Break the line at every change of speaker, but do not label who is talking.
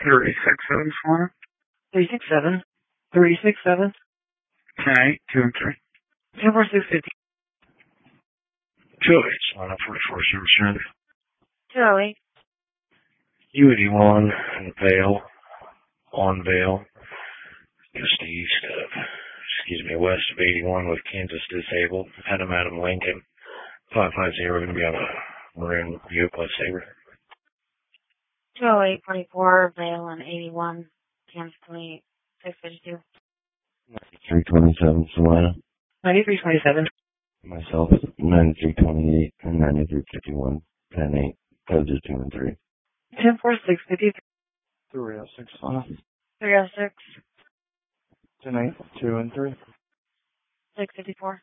3674.
367. 367.
10-8, 2 and 3.
104650.
208, line up 44 service center.
208.
U81 in Vale, on Vale, just east of, west of 81 with Kansas Disabled. Adam Lincoln, 550, going to be on a maroon Buick LeSabre.
208-24, Vale and 81, Kansas 652.
9327, Salina.
9327.
Myself, 9328 and 9351, 10-8, codes 2 and 3.
104653.
306,
306.
10-8, 2 and 3.
654.